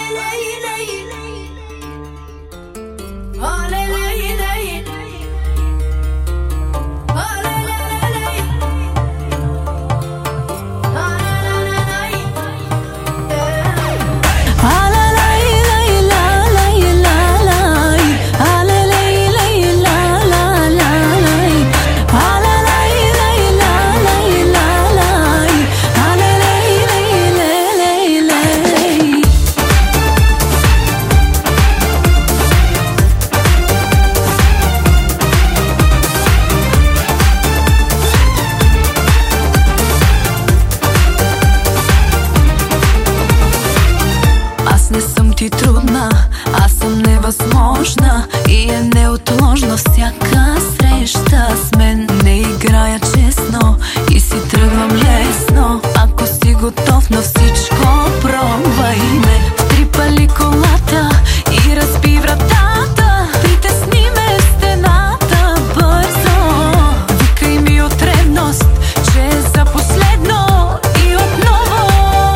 Ти трудна, аз съм невъзможна и е неотложна всяка среща с мен. Не играя честно и си тръгвам лесно. Ако си готов на всичко, пробвай ме. Втрипали колата и разби вратата, притесни ме в стената бързо. Викай ми от ревност, че е за последно и отново.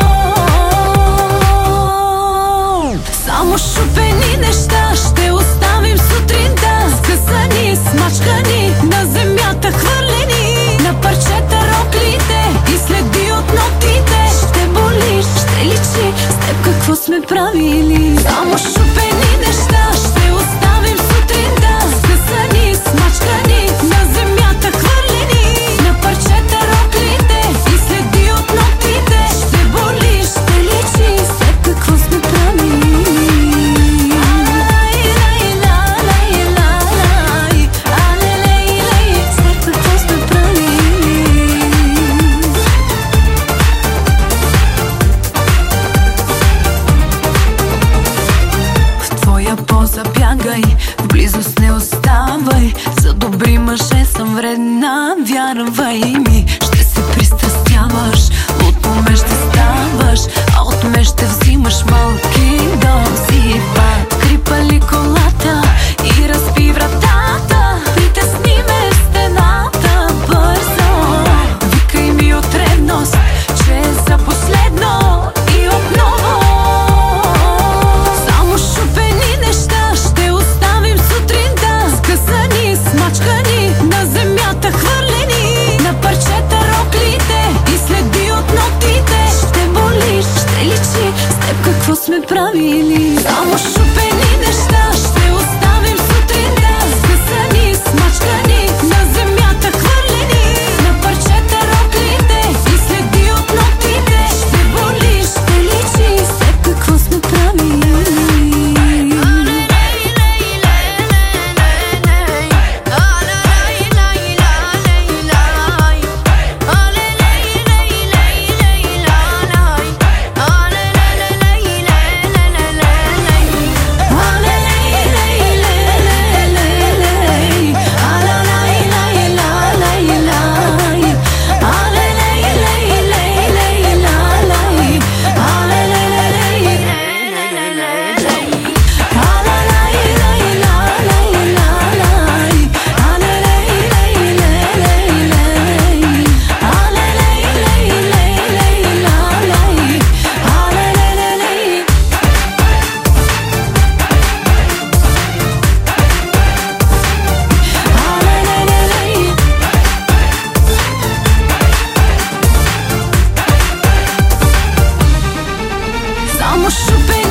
Само шупени неща ще оставим сутринта, скъсани, смачкани, на земята хвърлени, на парчета роклите и следи от ногтите. Ще боли, ще личи с теб какво сме правили. Само шупени неща ще оставим сутринта, скъсани, смачкани, на земята хвърлени, на парчета роклите и следи от ногтите. Ще боли, ще личи с теб какво сме правили. Забягай, в близост не оставай. За добри мъже съм вредна, вярвай ми. Ще се пристрастяваш, от уме ще ставаш, а от ме ще взимаш малки дози. Крипали колата и разби вратата, притесни ме в стената бързо. Викай ми от ревност, че е за последно и отново. Само шупени неща ще оставим сутринта, скъсани, смачкани, на земята хвърлени, на парчета роклите и следи от ногтите. Ще боли, ще личи с теб какво сме правили. Само шупени неща ще оставим сутринта, скъсани, смачкани, на земята хвърлени, на парчета роклите и следи от ногтите. Ще боли, ще личи с теб какво сме правили. Само шупени